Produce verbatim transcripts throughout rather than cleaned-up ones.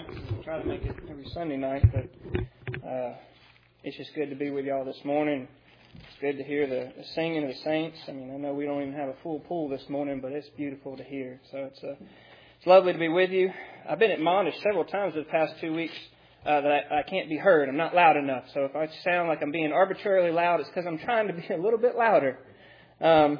nights. I try to make it every Sunday night, but uh, it's just good to be with y'all this morning. It's good to hear the, the singing of the saints. I mean, I know we don't even have a full pool this morning, but it's beautiful to hear. So it's uh, it's lovely to be with you. I've been admonished several times the past two weeks uh, that I, I can't be heard. I'm not loud enough. So if I sound like I'm being arbitrarily loud, it's because I'm trying to be a little bit louder. Um,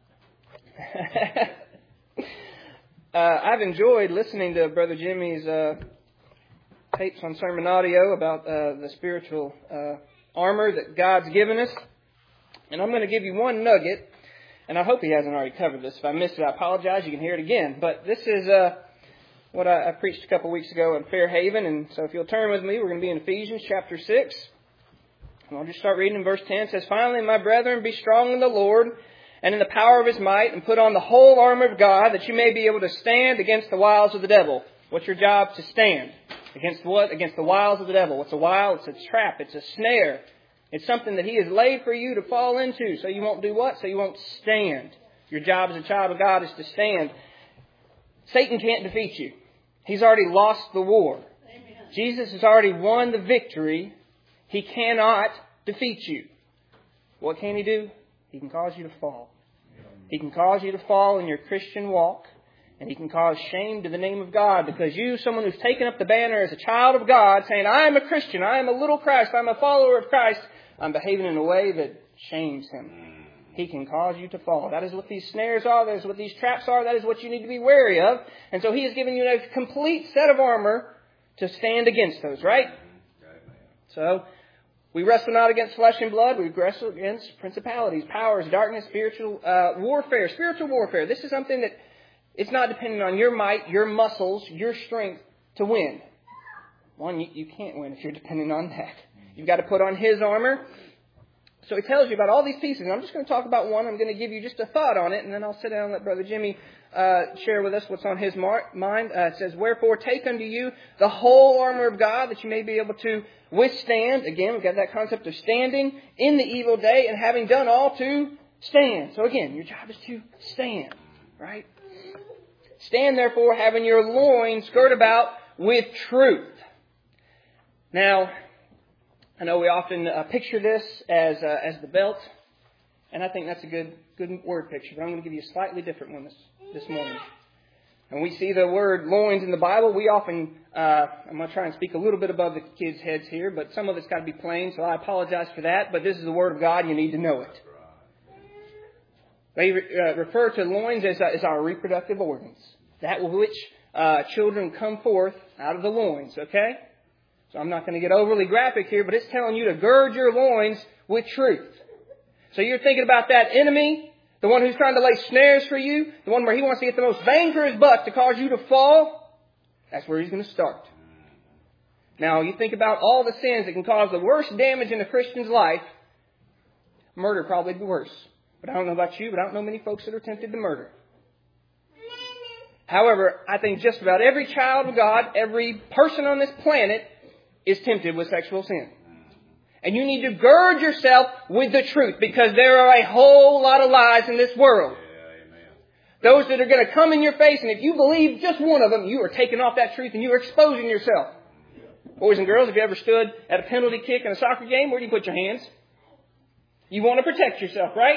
uh, I've enjoyed listening to Brother Jimmy's uh, tapes on sermon audio about uh, the spiritual uh, armor that God's given us. And I'm going to give you one nugget, and I hope he hasn't already covered this. If I missed it, I apologize. You can hear it again. But this is uh, what I, I preached a couple weeks ago in Fairhaven. And so if you'll turn with me, we're going to be in Ephesians chapter six. And I'll just start reading in verse ten. It says, "Finally, my brethren, be strong in the Lord and in the power of His might, and put on the whole armor of God, that you may be able to stand against the wiles of the devil." What's your job? To stand. Against what? Against the wiles of the devil. What's a wile? It's a trap. It's a snare. It's something that He has laid for you to fall into. So you won't do what? So you won't stand. Your job as a child of God is to stand. Satan can't defeat you. He's already lost the war. Amen. Jesus has already won the victory. He cannot defeat you. What can He do? He can cause you to fall. He can cause you to fall in your Christian walk. And He can cause shame to the name of God, because you, someone who's taken up the banner as a child of God, saying, "I am a Christian, I am a little Christ, I'm a follower of Christ," I'm behaving in a way that shames Him. He can cause you to fall. That is what these snares are. That is what these traps are. That is what you need to be wary of. And so He has given you a complete set of armor to stand against those, right? So we wrestle not against flesh and blood. We wrestle against principalities, powers, darkness, spiritual uh, warfare. Spiritual warfare. This is something that it's not dependent on your might, your muscles, your strength to win. One, you, you can't win if you're dependent on that. You've got to put on His armor. So He tells you about all these pieces. And I'm just going to talk about one. I'm going to give you just a thought on it, and then I'll sit down and let Brother Jimmy uh, share with us what's on his mar- mind. Uh, it says, "Wherefore take unto you the whole armor of God, that you may be able to withstand." Again, we've got that concept of standing in the evil day, and having done all to stand. So again, your job is to stand, right? "Stand therefore, having your loins girt about with truth." Now, I know we often uh, picture this as uh, as the belt, and I think that's a good good word picture. But I'm going to give you a slightly different one this this morning. And we see the word loins in the Bible. We often, uh, I'm going to try and speak a little bit above the kids' heads here, but some of it's got to be plain, so I apologize for that. But this is the Word of God, and you need to know it. They uh, refer to loins as, uh, as our reproductive organs. That with which uh, children come forth out of the loins, okay? So I'm not going to get overly graphic here, but it's telling you to gird your loins with truth. So you're thinking about that enemy, the one who's trying to lay snares for you, the one where he wants to get the most bang for his buck to cause you to fall. That's where he's going to start. Now, you think about all the sins that can cause the worst damage in a Christian's life. Murder probably the worst. But I don't know about you, but I don't know many folks that are tempted to murder. However, I think just about every child of God, every person on this planet is tempted with sexual sin. And you need to gird yourself with the truth, because there are a whole lot of lies in this world. Yeah, amen. Those that are going to come in your face, and if you believe just one of them, you are taking off that truth and you are exposing yourself. Yeah. Boys and girls, have you ever stood at a penalty kick in a soccer game? Where do you put your hands? You want to protect yourself, right?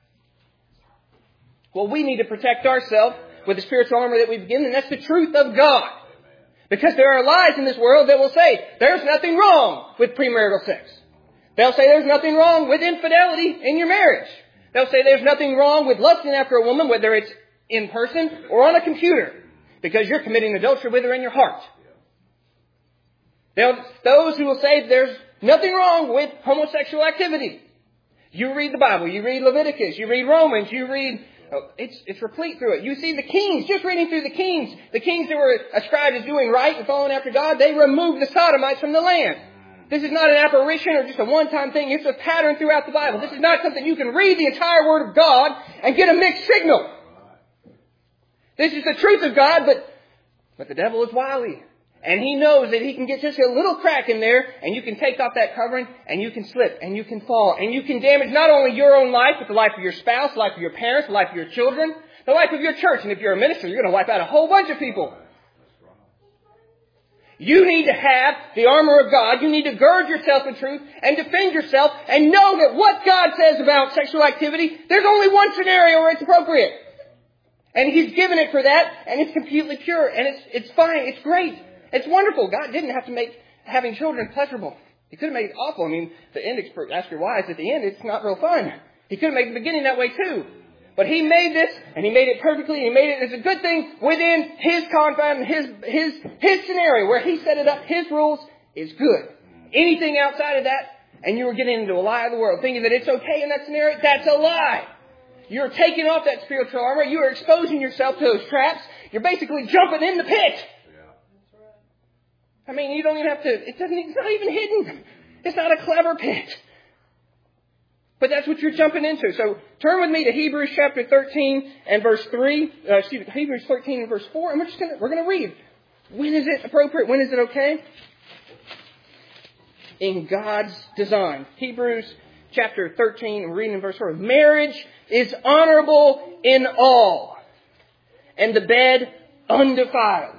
Well, we need to protect ourselves with the spiritual armor that we've given, and that's the truth of God. Because there are lies in this world that will say there's nothing wrong with premarital sex. They'll say there's nothing wrong with infidelity in your marriage. They'll say there's nothing wrong with lusting after a woman, whether it's in person or on a computer, because you're committing adultery with her in your heart. They'll, those who will say there's nothing wrong with homosexual activity. You read the Bible, you read Leviticus, you read Romans, you read... Oh, it's, it's replete through it. You see the kings, just reading through the kings, the kings that were ascribed as doing right and following after God, they removed the sodomites from the land. This is not an apparition or just a one-time thing. It's a pattern throughout the Bible. This is not something you can read the entire Word of God and get a mixed signal. This is the truth of God, but, but the devil is wily. And he knows that he can get just a little crack in there, and you can take off that covering, and you can slip, and you can fall, and you can damage not only your own life, but the life of your spouse, the life of your parents, the life of your children, the life of your church. And if you're a minister, you're going to wipe out a whole bunch of people. You need to have the armor of God. You need to gird yourself in truth and defend yourself and know that what God says about sexual activity, there's only one scenario where it's appropriate. And He's given it for that, and it's completely pure, and it's it's fine, it's great, it's wonderful. God didn't have to make having children pleasurable. He could have made it awful. I mean, the end, ask your wives, at the end, it's not real fun. He could have made the beginning that way too. But He made this, and He made it perfectly, and He made it as a good thing within His confine, His, His, His scenario, where He set it up, His rules, is good. Anything outside of that, and you were getting into a lie of the world, thinking that it's okay in that scenario, that's a lie. You're taking off that spiritual armor, you are exposing yourself to those traps, you're basically jumping in the pit. I mean, you don't even have to, it doesn't, it's not even hidden. It's not a clever pit. But that's what you're jumping into. So turn with me to Hebrews chapter thirteen and verse three. Uh, excuse me, Hebrews thirteen and verse four. And we're just gonna, we're going to read. When is it appropriate? When is it okay? In God's design. Hebrews chapter thirteen, reading in verse four. Marriage is honorable in all, and the bed undefiled.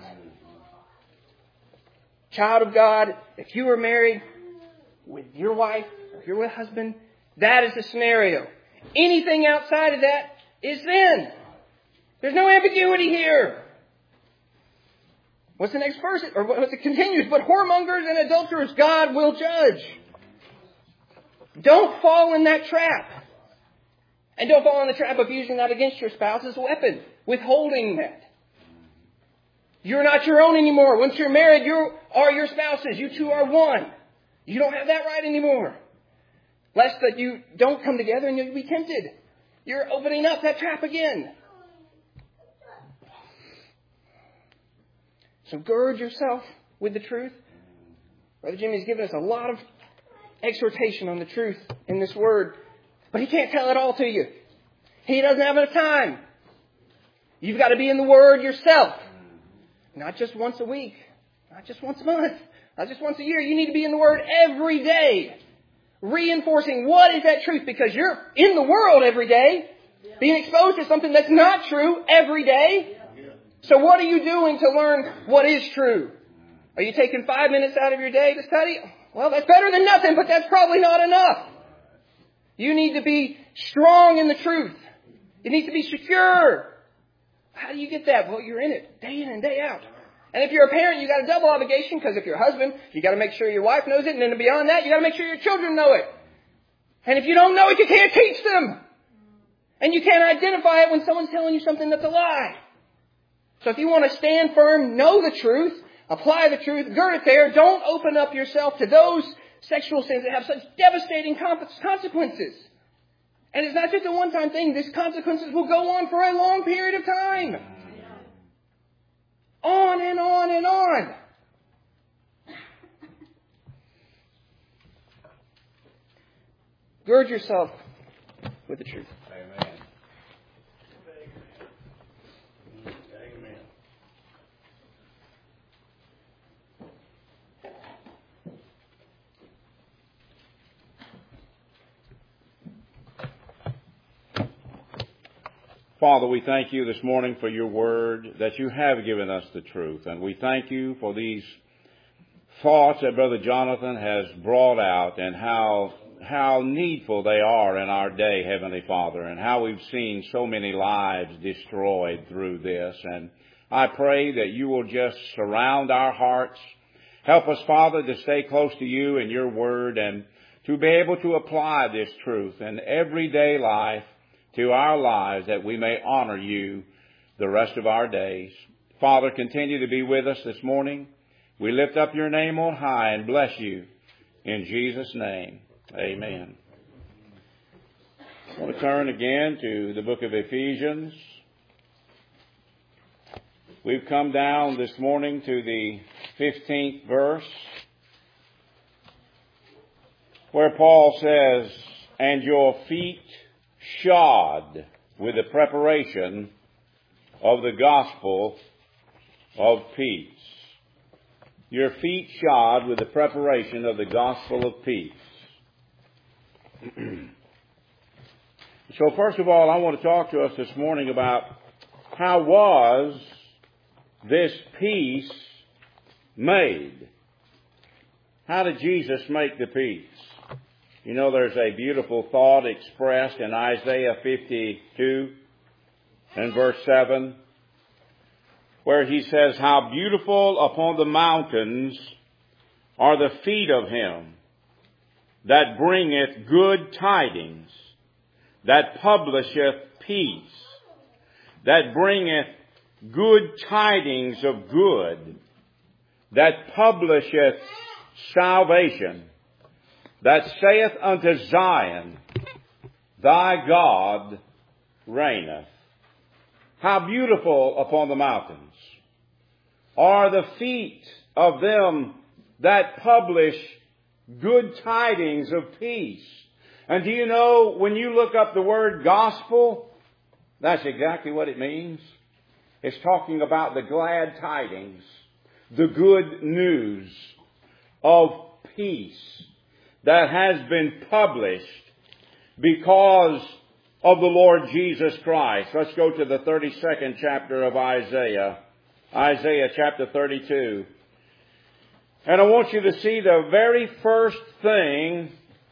Child of God, if you are married with your wife, or if you're with a husband, that is the scenario. Anything outside of that is sin. There's no ambiguity here. What's the next verse? Or what's it continues? But whoremongers and adulterers God will judge. Don't fall in that trap. And don't fall in the trap of using that against your spouse as a weapon. Withholding that. You're not your own anymore. Once you're married, you are your spouse's. You two are one. You don't have that right anymore. Lest that you don't come together and you'll be tempted. You're opening up that trap again. So gird yourself with the truth. Brother Jimmy's given us a lot of exhortation on the truth in this word. But he can't tell it all to you. He doesn't have enough time. You've got to be in the Word yourself. Not just once a week. Not just once a month. Not just once a year. You need to be in the Word every day. Reinforcing what is that truth. Because you're in the world every day. Being exposed to something that's not true every day. So what are you doing to learn what is true? Are you taking five minutes out of your day to study? Well, that's better than nothing, but that's probably not enough. You need to be strong in the truth. You need to be secure. How do you get that? Well, you're in it day in and day out. And if you're a parent, you got a double obligation, because if you're a husband, you got to make sure your wife knows it, and then beyond that, you got to make sure your children know it. And if you don't know it, you can't teach them. And you can't identify it when someone's telling you something that's a lie. So if you want to stand firm, know the truth, apply the truth, gird it there, don't open up yourself to those sexual sins that have such devastating consequences. And it's not just a one-time thing. These consequences will go on for a long period of time. On and on and on. Gird yourself with the truth. Amen. Amen. Father, we thank you this morning for your word, that you have given us the truth. And we thank you for these thoughts that Brother Jonathan has brought out, and how how needful they are in our day, Heavenly Father, and how we've seen so many lives destroyed through this. And I pray that you will just surround our hearts. Help us, Father, to stay close to you and your word, and to be able to apply this truth in everyday life to our lives, that we may honor you the rest of our days. Father, continue to be with us this morning. We lift up your name on high and bless you in Jesus' name. Amen. I want to turn again to the book of Ephesians. We've come down this morning to the fifteenth verse, where Paul says, "And your feet shod with the preparation of the gospel of peace." Your feet shod with the preparation of the gospel of peace. So first of all, I want to talk to us this morning about how was this peace made. How did Jesus make the peace? You know, there's a beautiful thought expressed in Isaiah fifty-two and verse seven, where he says, how beautiful upon the mountains are the feet of him that bringeth good tidings, that publisheth peace, that bringeth good tidings of good, that publisheth salvation, that saith unto Zion, thy God reigneth. How beautiful upon the mountains are the feet of them that publish good tidings of peace. And do you know, when you look up the word gospel, that's exactly what it means. It's talking about the glad tidings, the good news of peace that has been published because of the Lord Jesus Christ. Let's go to the thirty-second chapter of Isaiah. Isaiah chapter thirty-two. And I want you to see the very first thing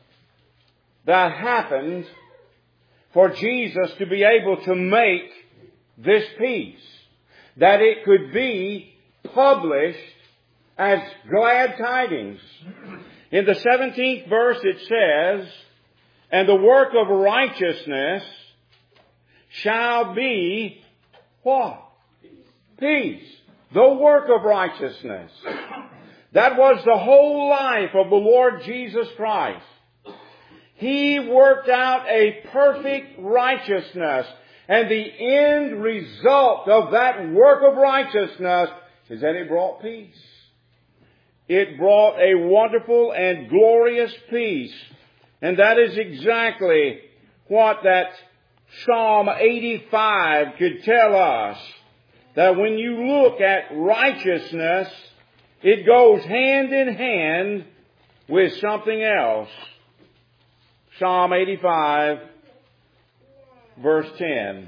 that happened for Jesus to be able to make this peace. That it could be published as glad tidings. In the seventeenth verse it says, and the work of righteousness shall be what? Peace. The work of righteousness. That was the whole life of the Lord Jesus Christ. He worked out a perfect righteousness. And the end result of that work of righteousness is that it brought peace. It brought a wonderful and glorious peace. And that is exactly what that Psalm eighty-five could tell us. That when you look at righteousness, it goes hand in hand with something else. Psalm eighty-five, verse ten.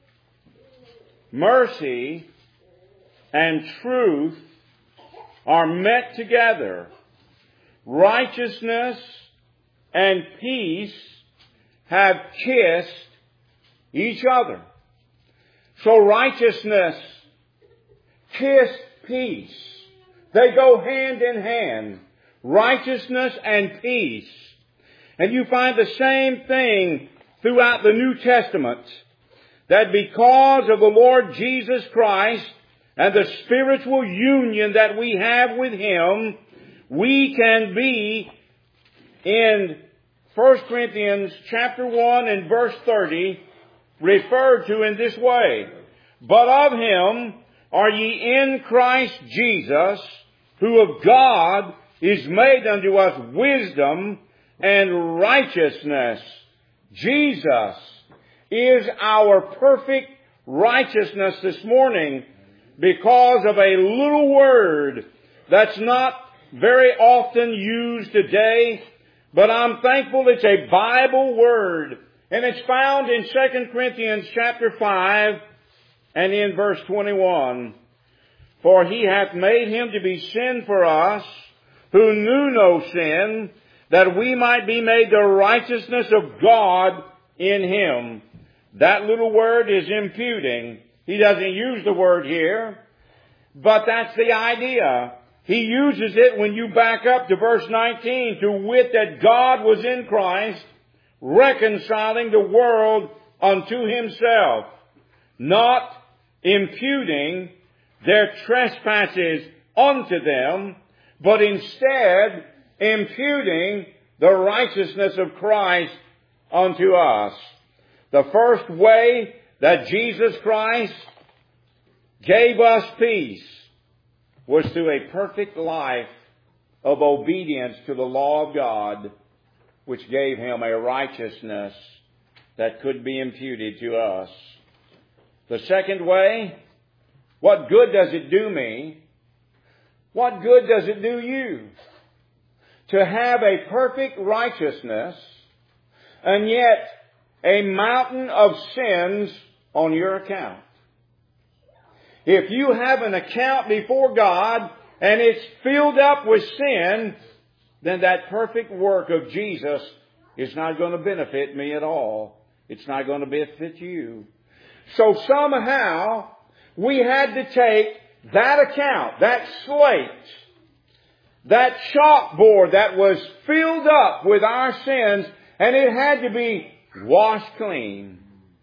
Mercy and truth are met together. Righteousness and peace have kissed each other. So righteousness kissed peace. They go hand in hand. Righteousness and peace. And you find the same thing throughout the New Testament. That because of the Lord Jesus Christ and the spiritual union that we have with Him, we can be in First Corinthians chapter one and verse thirty referred to in this way. But of Him are ye in Christ Jesus, who of God is made unto us wisdom and righteousness. Jesus is our perfect righteousness this morning because of a little word that's not very often used today, but I'm thankful it's a Bible word. And it's found in Second Corinthians chapter five and in verse twenty-one. For He hath made Him to be sin for us, who knew no sin, that we might be made the righteousness of God in Him. That little word is imputing. He doesn't use the word here, but that's the idea. He uses it when you back up to verse nineteen, to wit that God was in Christ, reconciling the world unto Himself, not imputing their trespasses unto them, but instead imputing the righteousness of Christ unto us. The first way that Jesus Christ gave us peace was through a perfect life of obedience to the law of God, which gave Him a righteousness that could be imputed to us. The second way, what good does it do me? What good does it do you? To have a perfect righteousness and yet a mountain of sins on your account. If you have an account before God and it's filled up with sin, then that perfect work of Jesus is not going to benefit me at all. It's not going to benefit you. So somehow we had to take that account, that slate, that chalkboard that was filled up with our sins, and it had to be washed clean.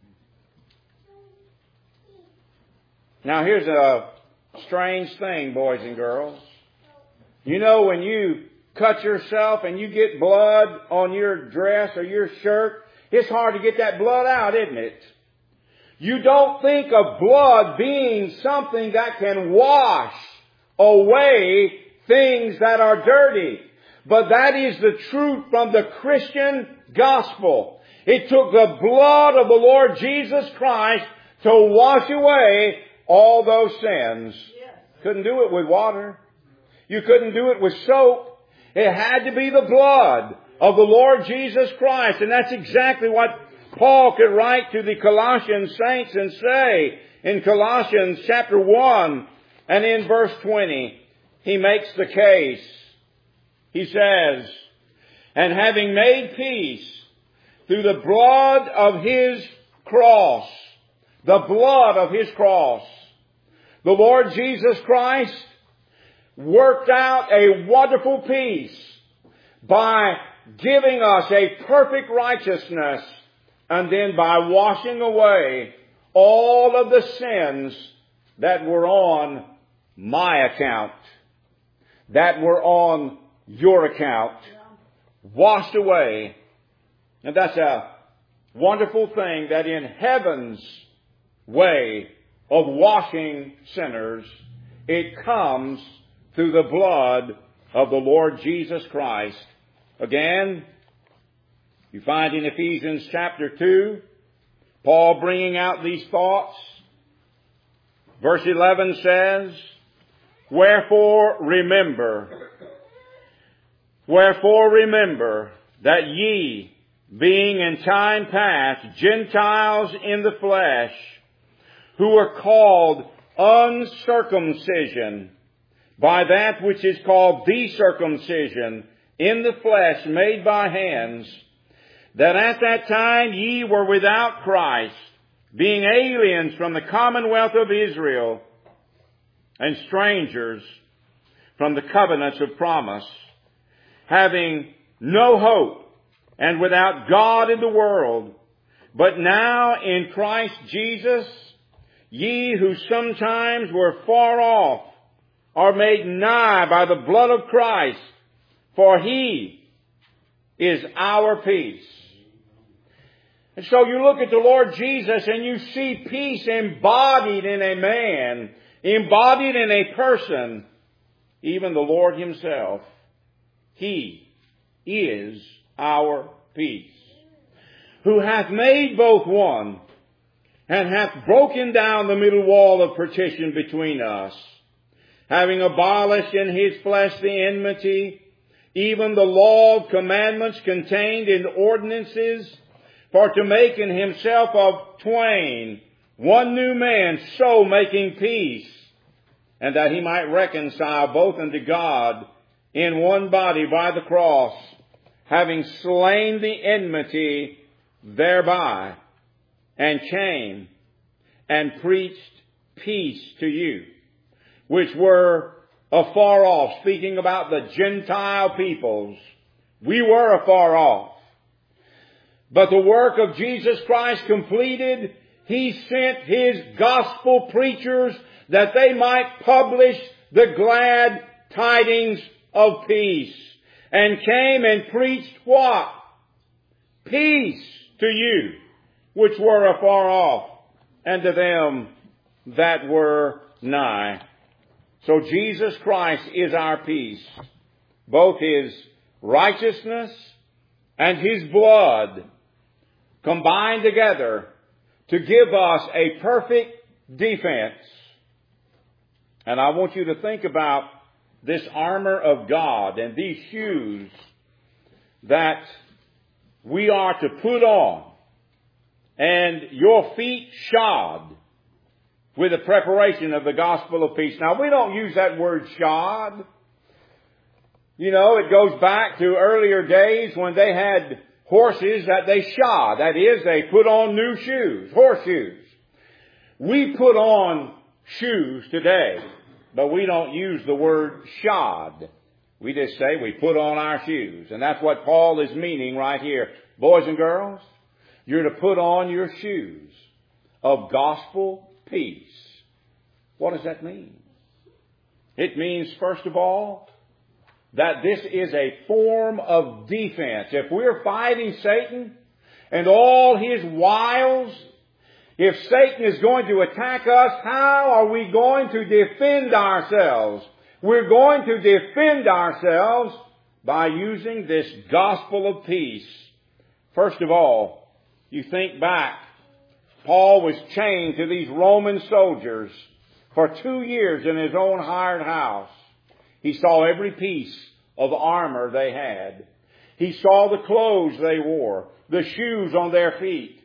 Now here's a strange thing, boys and girls. You know, when you cut yourself and you get blood on your dress or your shirt, it's hard to get that blood out, isn't it? You don't think of blood being something that can wash away things that are dirty. But that is the truth from the Christian gospel. It took the blood of the Lord Jesus Christ to wash away all those sins. Couldn't do it with water. You couldn't do it with soap. It had to be the blood of the Lord Jesus Christ. And that's exactly what Paul could write to the Colossian saints and say in Colossians chapter one and in verse twenty. He makes the case. He says, and having made peace through the blood of His cross, the blood of His cross, the Lord Jesus Christ worked out a wonderful peace by giving us a perfect righteousness, and then by washing away all of the sins that were on my account, that were on your account, washed away. And that's a wonderful thing, that in heaven's way of washing sinners, it comes through the blood of the Lord Jesus Christ. Again, you find in Ephesians chapter two, Paul bringing out these thoughts. Verse eleven says, Wherefore remember, wherefore remember that ye, being in time past Gentiles in the flesh, who were called uncircumcision by that which is called the circumcision in the flesh made by hands, that at that time ye were without Christ, being aliens from the commonwealth of Israel, and strangers from the covenants of promise, having no hope, and without God in the world. But now in Christ Jesus, ye who sometimes were far off are made nigh by the blood of Christ, for He is our peace. And so you look at the Lord Jesus and you see peace embodied in a man, embodied in a person, even the Lord Himself. He is our peace, who hath made both one, and hath broken down the middle wall of partition between us, having abolished in His flesh the enmity, even the law of commandments contained in ordinances, for to make in Himself of twain one new man, so making peace, and that He might reconcile both unto God in one body by the cross, having slain the enmity thereby, and came and preached peace to you, which were afar off. Speaking about the Gentile peoples, we were afar off. But the work of Jesus Christ completed, He sent His gospel preachers that they might publish the glad tidings of peace, and came and preached what? Peace to you, which were afar off, and to them that were nigh. So Jesus Christ is our peace, both His righteousness and His blood combined together to give us a perfect defense. And I want you to think about this armor of God and these shoes that we are to put on, and your feet shod with the preparation of the gospel of peace. Now, we don't use that word shod. You know, it goes back to earlier days when they had horses that they shod. That is, they put on new shoes, horseshoes. We put on shoes today, but we don't use the word shod. We just say we put on our shoes. And that's what Paul is meaning right here. Boys and girls, you're to put on your shoes of gospel peace. What does that mean? It means, first of all, that this is a form of defense. If we're fighting Satan and all his wiles, if Satan is going to attack us, how are we going to defend ourselves? We're going to defend ourselves by using this gospel of peace. First of all, you think back, Paul was chained to these Roman soldiers for two years in his own hired house. He saw every piece of armor they had. He saw the clothes they wore, the shoes on their feet.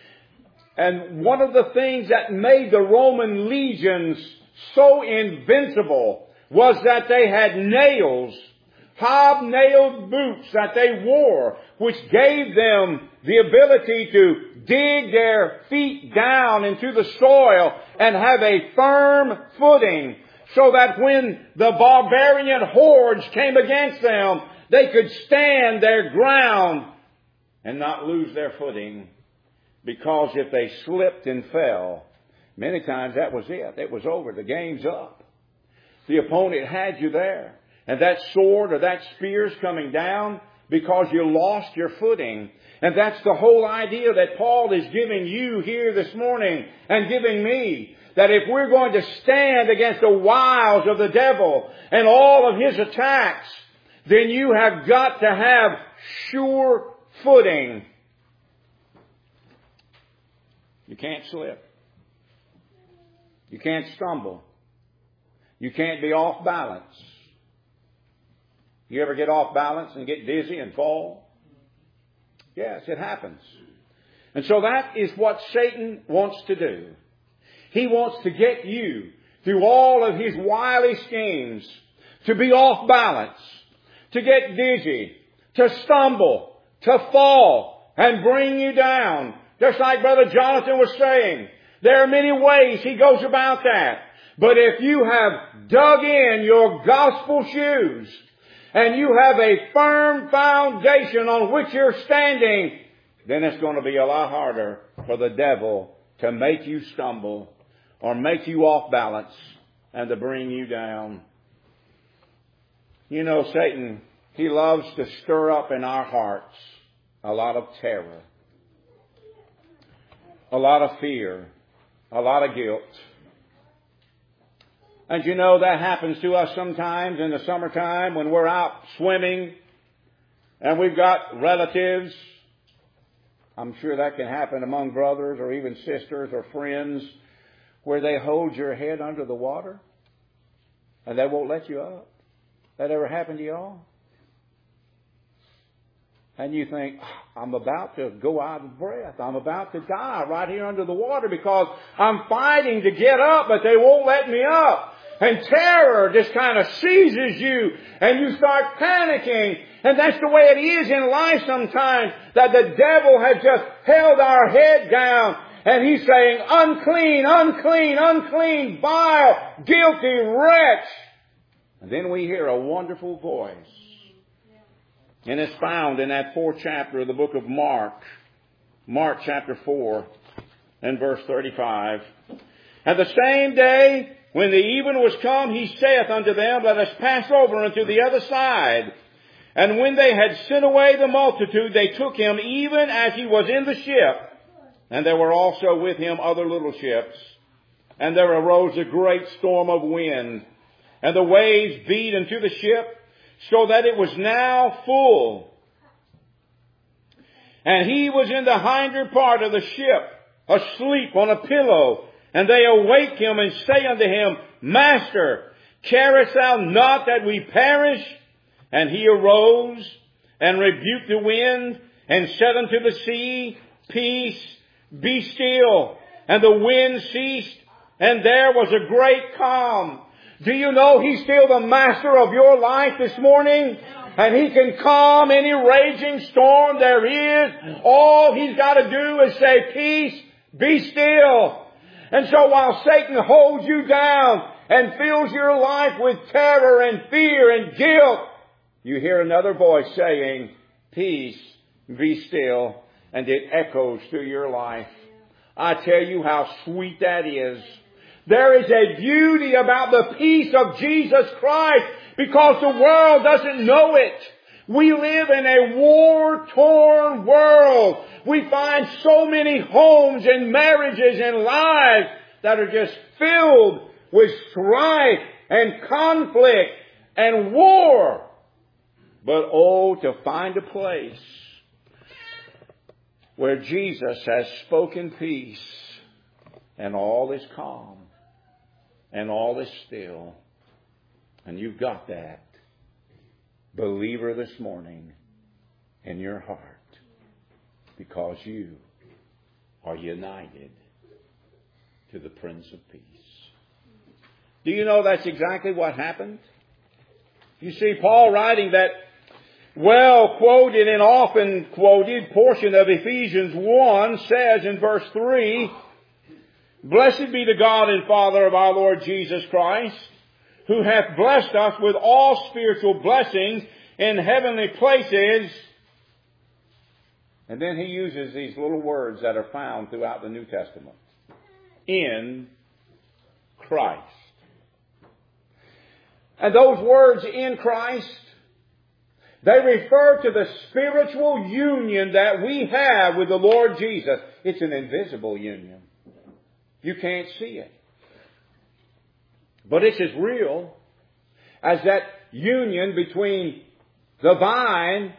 And one of the things that made the Roman legions so invincible was that they had nails, hobnailed boots that they wore, which gave them the ability to dig their feet down into the soil and have a firm footing, so that when the barbarian hordes came against them, they could stand their ground and not lose their footing. Because if they slipped and fell, many times that was it. It was over. The game's up. The opponent had you there. And that sword or that spear's coming down because you lost your footing. And that's the whole idea that Paul is giving you here this morning and giving me. That if we're going to stand against the wiles of the devil and all of his attacks, then you have got to have sure footing. You can't slip. You can't stumble. You can't be off balance. You ever get off balance and get dizzy and fall? Yes, it happens. And so that is what Satan wants to do. He wants to get you, through all of his wily schemes, to be off balance, to get dizzy, to stumble, to fall, and bring you down. Just like Brother Jonathan was saying, there are many ways he goes about that. But if you have dug in your gospel shoes, and you have a firm foundation on which you're standing, then it's going to be a lot harder for the devil to make you stumble or make you off balance and to bring you down. You know, Satan, he loves to stir up in our hearts a lot of terror, a lot of fear, a lot of guilt. And you know, that happens to us sometimes in the summertime when we're out swimming and we've got relatives. I'm sure that can happen among brothers or even sisters or friends, where they hold your head under the water and they won't let you up. That ever happened to y'all? And you think, I'm about to go out of breath. I'm about to die right here under the water because I'm fighting to get up, but they won't let me up. And terror just kind of seizes you and you start panicking. And that's the way it is in life sometimes, that the devil has just held our head down and he's saying, unclean, unclean, unclean, vile, guilty wretch. And then we hear a wonderful voice. And it's found in that fourth chapter of the book of Mark. Mark chapter four and verse thirty-five. And the same day, when the even was come, he saith unto them, let us pass over unto the other side. And when they had sent away the multitude, they took him even as he was in the ship. And there were also with him other little ships. And there arose a great storm of wind. And the waves beat into the ship, so that it was now full. And he was in the hinder part of the ship, asleep on a pillow. And they awake him and say unto him, Master, carest thou not that we perish? And he arose and rebuked the wind and said unto the sea, Peace, be still. And the wind ceased, and there was a great calm. Do you know He's still the master of your life this morning? And He can calm any raging storm there is. All He's got to do is say, peace, be still. And so while Satan holds you down and fills your life with terror and fear and guilt, you hear another voice saying, peace, be still. And it echoes through your life. I tell you how sweet that is. There is a beauty about the peace of Jesus Christ because the world doesn't know it. We live in a war-torn world. We find so many homes and marriages and lives that are just filled with strife and conflict and war. But oh, to find a place where Jesus has spoken peace and all is calm and all is still. And you've got that, believer, this morning in your heart because you are united to the Prince of Peace. Do you know that's exactly what happened? You see, Paul writing that well quoted and often quoted portion of Ephesians one says in verse three, blessed be the God and Father of our Lord Jesus Christ, who hath blessed us with all spiritual blessings in heavenly places. And then he uses these little words that are found throughout the New Testament. In Christ. And those words, in Christ, they refer to the spiritual union that we have with the Lord Jesus. It's an invisible union. You can't see it. But it's as real as that union between the vine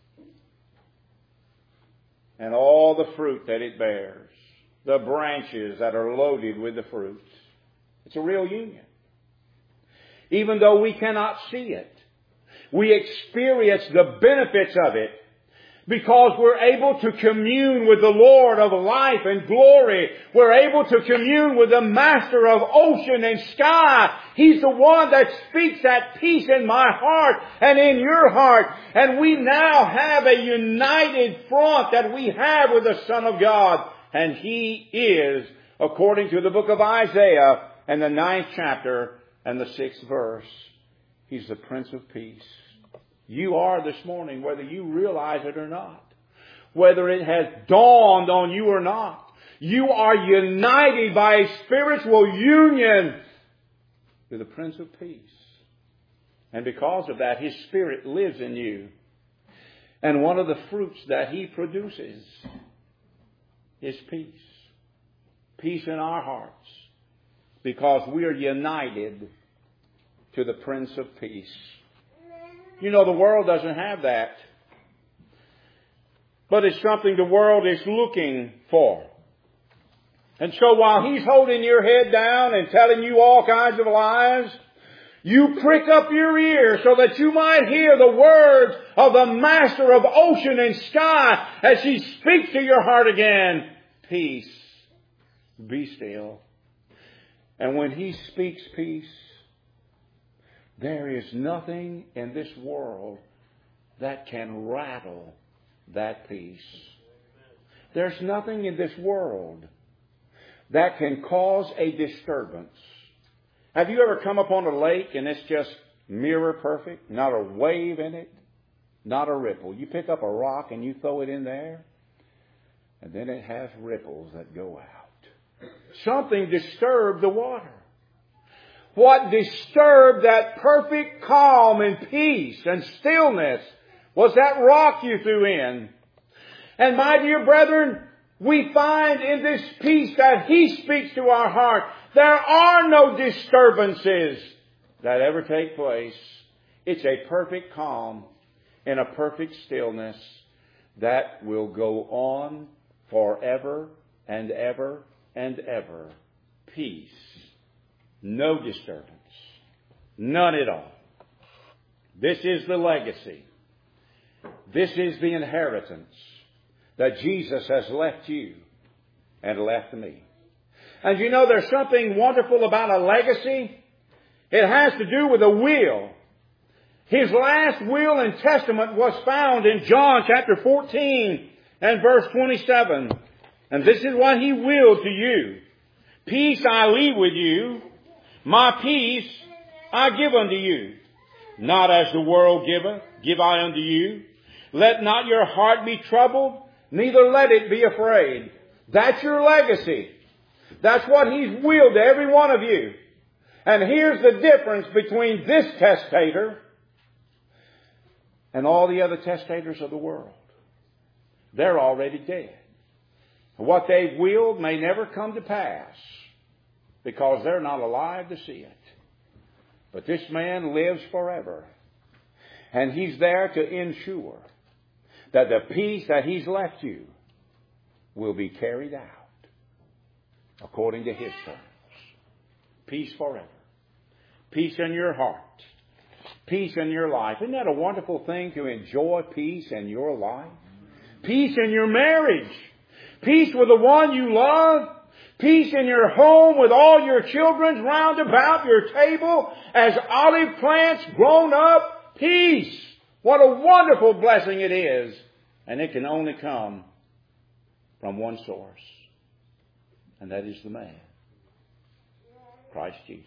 and all the fruit that it bears. The branches that are loaded with the fruits. It's a real union. Even though we cannot see it, we experience the benefits of it because we're able to commune with the Lord of life and glory. We're able to commune with the Master of ocean and sky. He's the one that speaks that peace in my heart and in your heart. And we now have a united front that we have with the Son of God. And He is, according to the book of Isaiah and the ninth chapter and the sixth verse, He's the Prince of Peace. You are this morning, whether you realize it or not. Whether it has dawned on you or not. You are united by a spiritual union with the Prince of Peace. And because of that, His Spirit lives in you. And one of the fruits that He produces is peace. Peace in our hearts. Because we are united to the Prince of Peace. You know, the world doesn't have that. But it's something the world is looking for. And so while he's holding your head down and telling you all kinds of lies, you prick up your ear so that you might hear the words of the Master of ocean and sky as He speaks to your heart again. Peace. Be still. And when He speaks peace, there is nothing in this world that can rattle that peace. There's nothing in this world that can cause a disturbance. Have you ever come upon a lake and it's just mirror perfect? Not a wave in it, not a ripple. You pick up a rock and you throw it in there, and then it has ripples that go out. Something disturbed the water. What disturbed that perfect calm and peace and stillness was that rock you threw in. And my dear brethren, we find in this peace that He speaks to our heart. There are no disturbances that ever take place. It's a perfect calm and a perfect stillness that will go on forever and ever and ever. Peace. No disturbance. None at all. This is the legacy. This is the inheritance that Jesus has left you and left me. And you know there's something wonderful about a legacy. It has to do with a will. His last will and testament was found in John chapter fourteen and verse twenty-seven. And this is what He willed to you. Peace I leave with you. My peace I give unto you. Not as the world giveth, give I unto you. Let not your heart be troubled, neither let it be afraid. That's your legacy. That's what He's willed to every one of you. And here's the difference between this testator and all the other testators of the world. They're already dead. What they've willed may never come to pass because they're not alive to see it. But this man lives forever. And he's there to ensure that the peace that he's left you will be carried out according to his terms. Peace forever. Peace in your heart. Peace in your life. Isn't that a wonderful thing to enjoy peace in your life? Peace in your marriage. Peace with the one you love. Peace in your home with all your children round about your table as olive plants grown up. Peace. What a wonderful blessing it is. And it can only come from one source. And that is the man, Christ Jesus.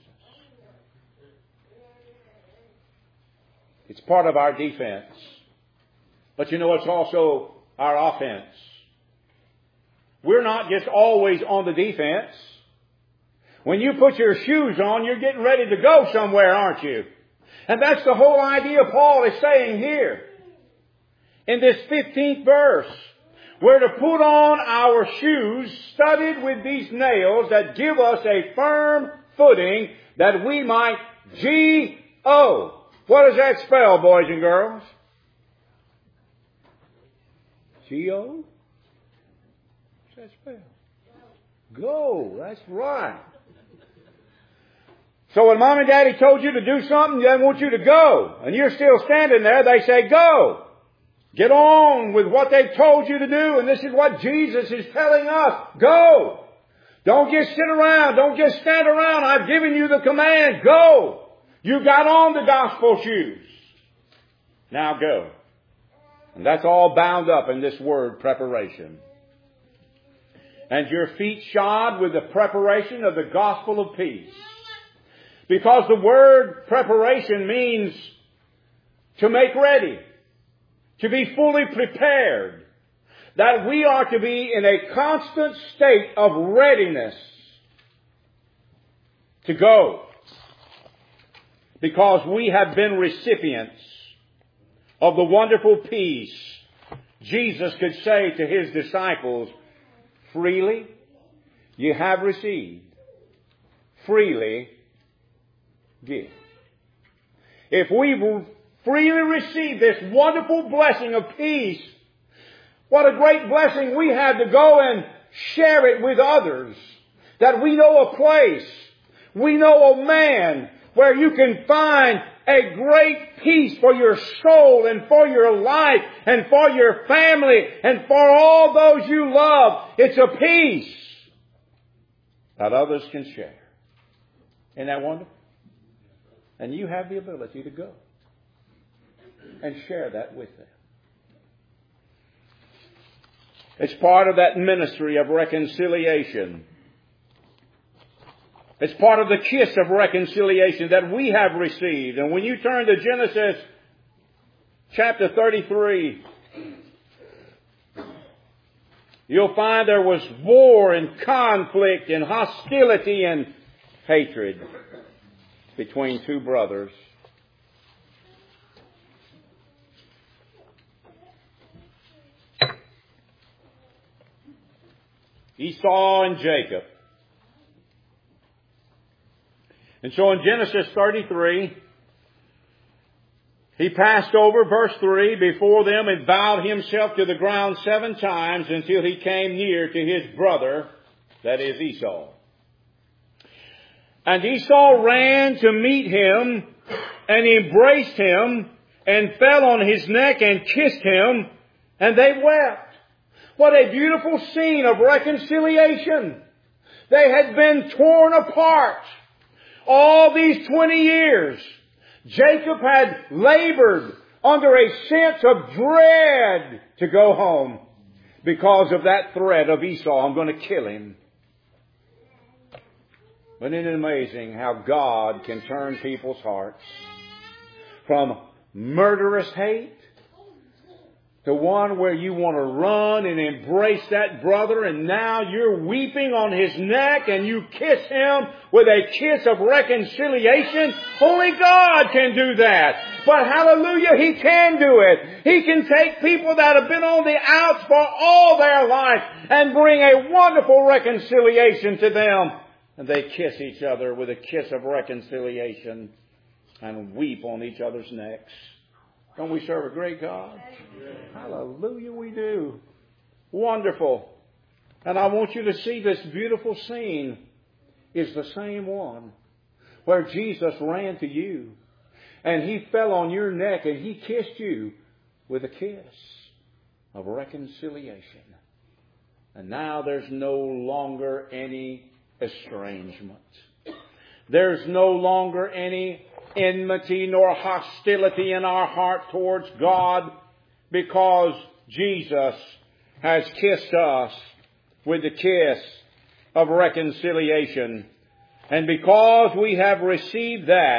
It's part of our defense. But you know, it's also our offense. We're not just always on the defense. When you put your shoes on, you're getting ready to go somewhere, aren't you? And that's the whole idea Paul is saying here. In this fifteenth verse, we're to put on our shoes studded with these nails that give us a firm footing that we might G O. What does that spell, boys and girls? G O? What's that spell? Go. That's right. So when Mom and Daddy told you to do something, they want you to go. And you're still standing there, they say, go. Get on with what they've told you to do. And this is what Jesus is telling us. Go. Don't just sit around. Don't just stand around. I've given you the command. Go. You got on the gospel shoes. Now go. And that's all bound up in this word, preparation. And your feet shod with the preparation of the gospel of peace. Because the word preparation means to make ready. To be fully prepared. That we are to be in a constant state of readiness to go. Because we have been recipients of the wonderful peace Jesus could say to His disciples, freely you have received, freely give. If we freely receive this wonderful blessing of peace, what a great blessing we have to go and share it with others. That we know a place, we know a man where you can find a great peace for your soul and for your life and for your family and for all those you love. It's a peace that others can share. Isn't that wonderful? And you have the ability to go and share that with them. It's part of that ministry of reconciliation. It's part of the kiss of reconciliation that we have received. And when you turn to Genesis chapter thirty-three, you'll find there was war and conflict and hostility and hatred between two brothers. Esau and Jacob. And so in Genesis thirty-three, he passed over, verse three, before them and bowed himself to the ground seven times until he came near to his brother, that is Esau. And Esau ran to meet him and embraced him and fell on his neck and kissed him, and they wept. What a beautiful scene of reconciliation. They had been torn apart. All these twenty years, Jacob had labored under a sense of dread to go home because of that threat of Esau. I'm going to kill him. But isn't it amazing how God can turn people's hearts from murderous hate to one where you want to run and embrace that brother, and now you're weeping on his neck and you kiss him with a kiss of reconciliation? Only God can do that. But hallelujah, He can do it. He can take people that have been on the outs for all their life and bring a wonderful reconciliation to them. And they kiss each other with a kiss of reconciliation and weep on each other's necks. Don't we serve a great God? Hallelujah, we do. Wonderful. And I want you to see this beautiful scene is the same one where Jesus ran to you and He fell on your neck and He kissed you with a kiss of reconciliation. And now there's no longer any estrangement. There's no longer any enmity nor hostility in our heart towards God, because Jesus has kissed us with the kiss of reconciliation. And because we have received that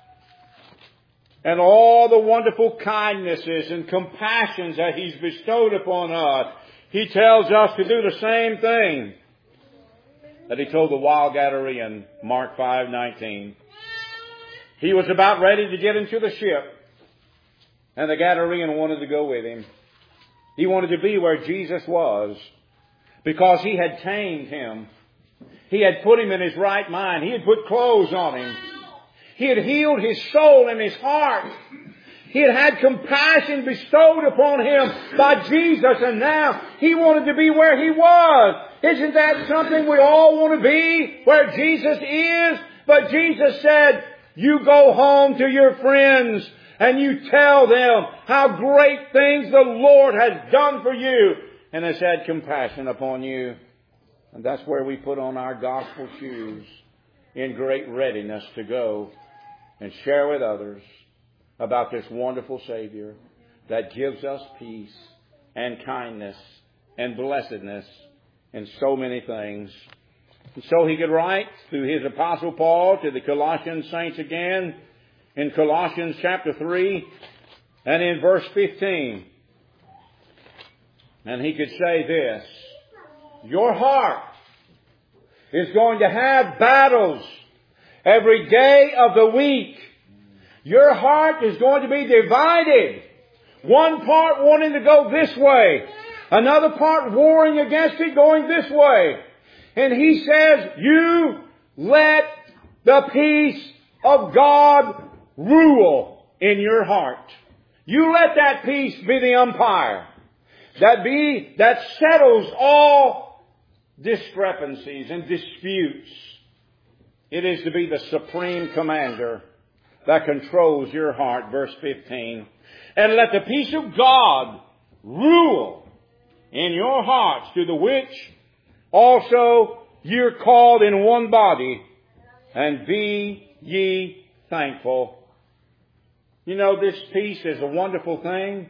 and all the wonderful kindnesses and compassions that He's bestowed upon us, He tells us to do the same thing that He told the wild Gadarean, Mark five nineteen. He was about ready to get into the ship, and the Gadarean wanted to go with him. He wanted to be where Jesus was, because He had tamed him. He had put him in his right mind. He had put clothes on him. He had healed his soul and his heart. He had had compassion bestowed upon him by Jesus, and now he wanted to be where He was. Isn't that something we all want to be? Where Jesus is? But Jesus said, you go home to your friends and you tell them how great things the Lord has done for you and has had compassion upon you. And that's where we put on our gospel shoes in great readiness to go and share with others about this wonderful Savior that gives us peace and kindness and blessedness and so many things. And so he could write through his Apostle Paul to the Colossian saints again in Colossians chapter three and in verse fifteen. And he could say this: your heart is going to have battles every day of the week. Your heart is going to be divided. One part wanting to go this way, another part warring against it, going this way. And he says, you let the peace of God rule in your heart. You let that peace be the umpire. That be, that settles all discrepancies and disputes. It is to be the supreme commander that controls your heart. Verse fifteen. And let the peace of God rule in your hearts, to the which also you're called in one body, and be ye thankful. You know, this peace is a wonderful thing.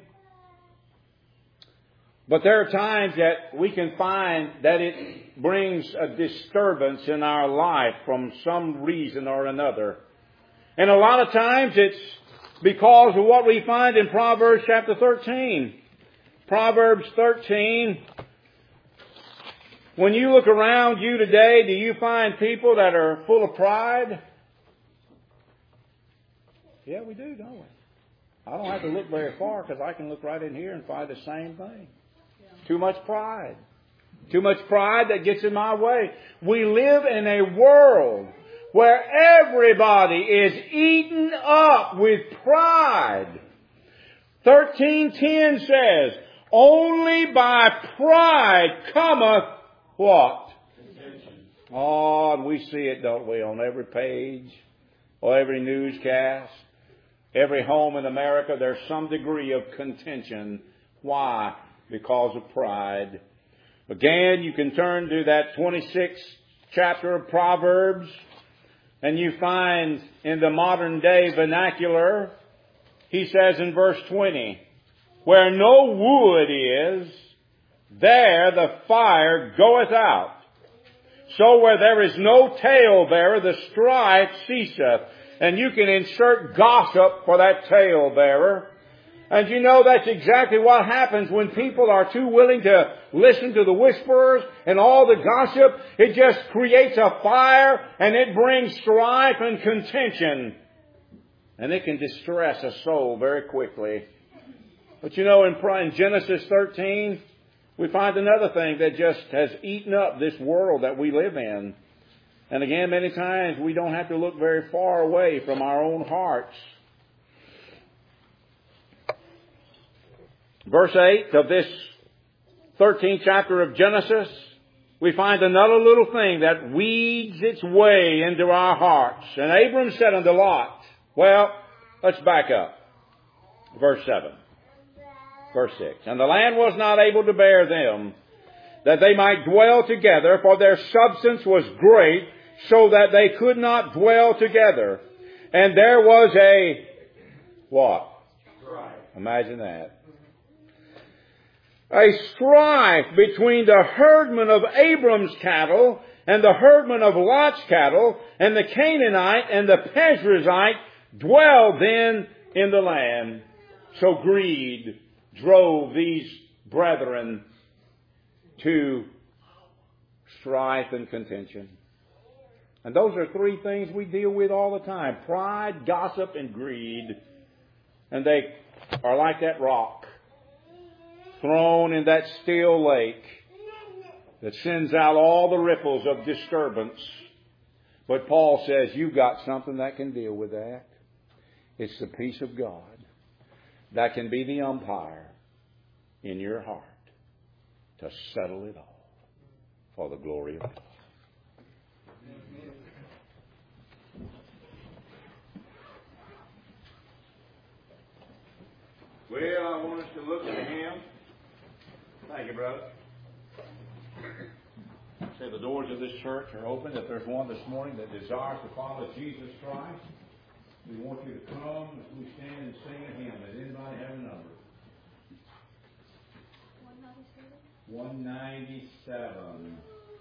But there are times that we can find that it brings a disturbance in our life from some reason or another. And a lot of times it's because of what we find in Proverbs chapter thirteen. Proverbs thirteen. When you look around you today, do you find people that are full of pride? Yeah, we do, don't we? I don't have to look very far, because I can look right in here and find the same thing. Too much pride. Too much pride that gets in my way. We live in a world where everybody is eaten up with pride. thirteen ten says, only by pride cometh what? Oh, and we see it, don't we, on every page or every newscast. Every home in America, there's some degree of contention. Why? Because of pride. Again, you can turn to that twenty-sixth chapter of Proverbs, and you find in the modern day vernacular, he says in verse twenty, where no wood is, there the fire goeth out. So where there is no talebearer, the strife ceaseth. And you can insert gossip for that talebearer. And you know that's exactly what happens when people are too willing to listen to the whisperers and all the gossip. It just creates a fire and it brings strife and contention. And it can distress a soul very quickly. But you know, in Genesis thirteen, we find another thing that just has eaten up this world that we live in. And again, many times we don't have to look very far away from our own hearts. Verse eight of this thirteenth chapter of Genesis, we find another little thing that weeds its way into our hearts. And Abram said unto Lot, well, let's back up. Verse seven. Verse six. And the land was not able to bear them, that they might dwell together, for their substance was great, so that they could not dwell together. And there was a, what? Strife. Imagine that. A strife between the herdmen of Abram's cattle and the herdmen of Lot's cattle, and the Canaanite and the Perizzite dwelled then in the land. So greed drove these brethren to strife and contention. And those are three things we deal with all the time. Pride, gossip, and greed. And they are like that rock thrown in that still lake that sends out all the ripples of disturbance. But Paul says, you've got something that can deal with that. It's the peace of God that can be the umpire in your heart to settle it all for the glory of God. Well, I want us to look at him. Thank you, brother. Say the doors of this church are open. If there's one this morning that desires to follow Jesus Christ, we want you to come as we stand and sing a hymn. Does anybody have a number? one ninety-seven.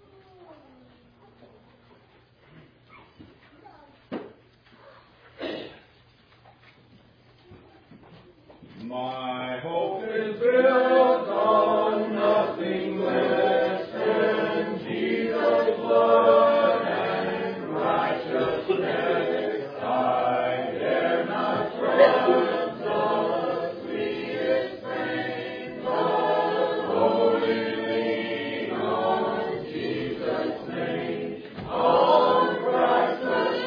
My hope is built on nothing less than Jesus' blood and righteousness. I dare not trust the sweetest fame, but wholly lean on Jesus' name. On Christ the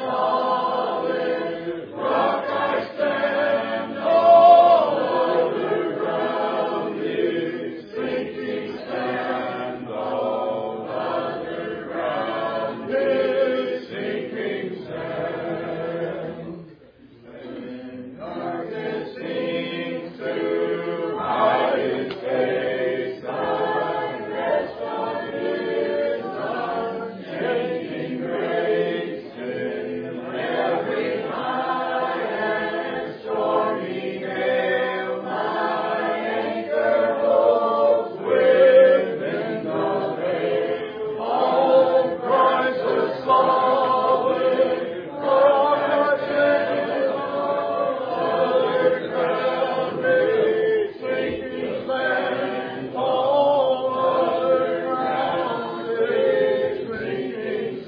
solid rock I stand. All other ground is sinking sand. All other ground is sinking sand. When darkness seems to hide its face, I rest on His unchanging grace. In every high and stormy gale, my anchor holds within the veil. On Christ the solid rock and other ground is sinking sand. All other ground is sinking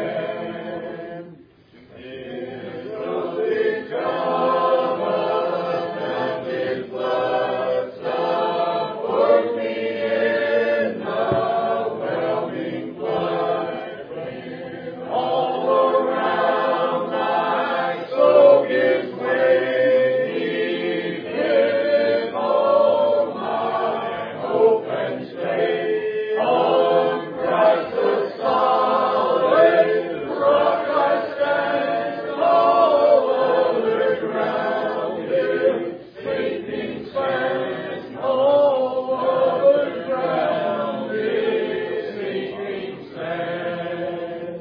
sand. His blood covers and His blood support me in the whelming flood. When all around my soul gives way, He giveth all my hope and stay. On Christ the solid rock I stand. All other ground is sinking sand. All other ground is sinking sand.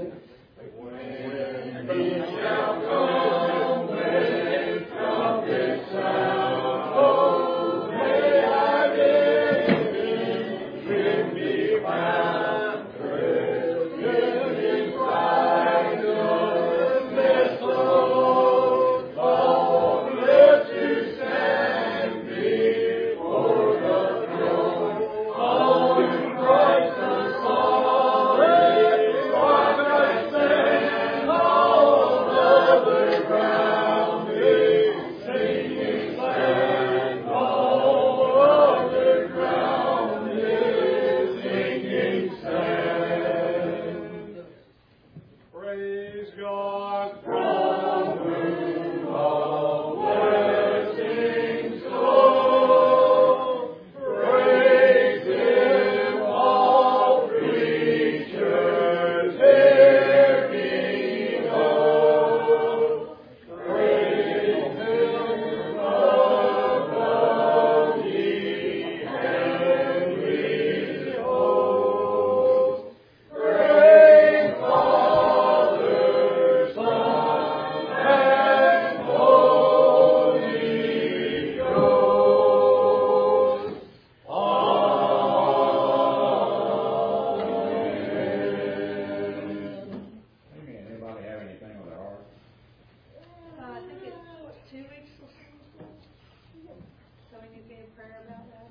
in prayer about that.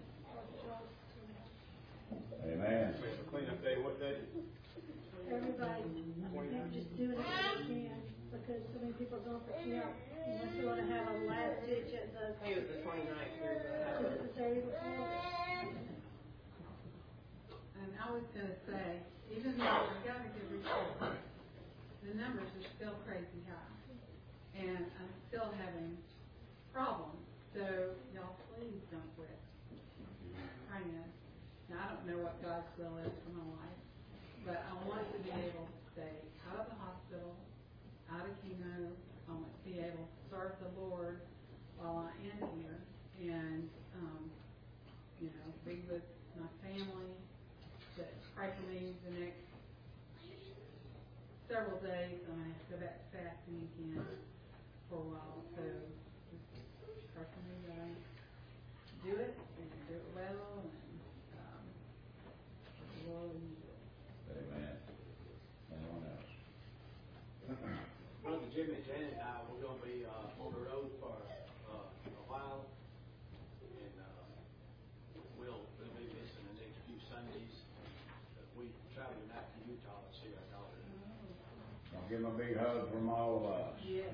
Amen. Cleanup day, what day? Everybody, they're just doing it if they can because so many people don't forget. Unless they want to have a last ditch at the. I think it was the twenty-ninth here. Is it the day before? And I was going to say, even though we got a good report, the numbers are still crazy high. And I'm still having problems. So, y'all please don't quit praying. Now, I don't know what God's will is for my life, but I want to be able to stay out of the hospital, out of chemo. I want to be able to serve the Lord while I am here and, um, you know, be with my family. But pray for me the next several days. I'm going to have to go back to fasting again for a while. So just pray for me that I do it and do it well and um, the Lord will use it. Amen. Anyone else? Brother Jimmy, Janet, and I, we're going to be uh, on the road for uh, a while, and uh, we'll, we'll be missing the next few Sundays. We traveling out to Utah to see our daughter. I'll give them a big hug from all of us. Yeah.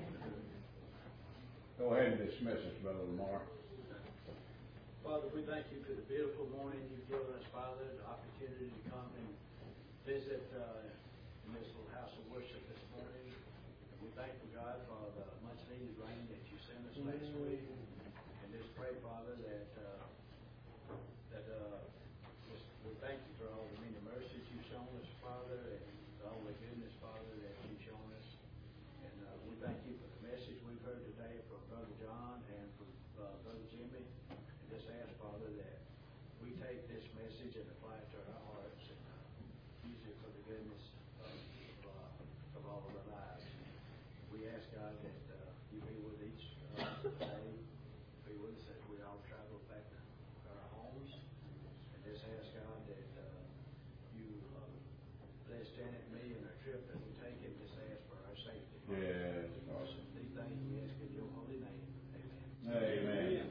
Go ahead and dismiss us, Brother Lamar. Father, we thank you for the beautiful morning you've given us, Father, the opportunity to come and visit uh, in this little house of worship this morning. And we thank you, God, for the much needed rain that you sent us last week. And just pray, Father, that uh, that uh, just, we thank you for all the many mercies you've shown us, Father, and all the goodness, Father, that you've shown us. And uh, we thank you for the message we've heard today from Brother John and from uh, Brother Jimmy. And just ask, Father, that we take this message and apply it to our hearts and uh, use it for the goodness of, uh, of all of our lives. We ask, God, that uh, you be with each of us today. Be with us as we all travel back to our homes. And just ask, God, that uh, you uh, bless Janet and me in our trip that we take and just ask for our safety. Yes. These things we ask in your holy name. Amen. Amen.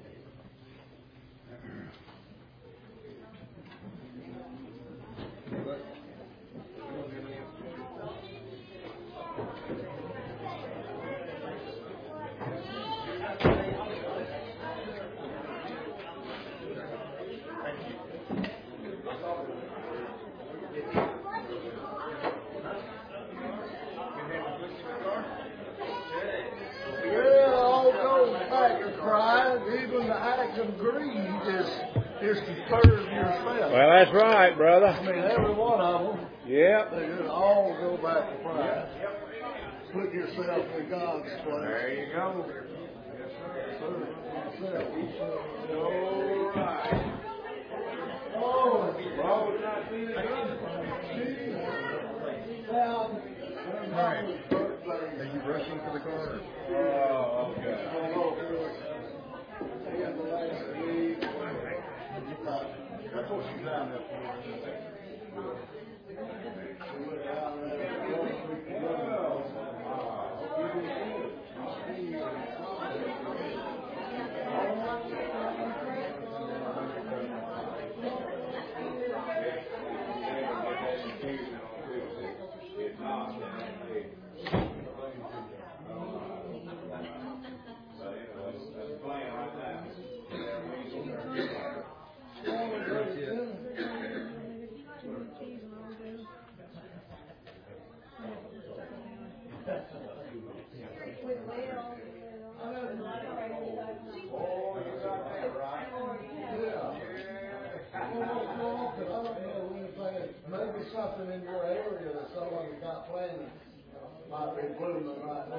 Well, all those back of Christ, even the act of greed is is to serve yourself. Well, that's right, brother. I mean, every one of them, Yep. they just all go back to Christ. Put yourself in God's place. There you go. Serve yourself. All right. Oh, Well, it's not feeling good. now, Right. Are you rushing for the car? Oh, okay. That's what you found up here.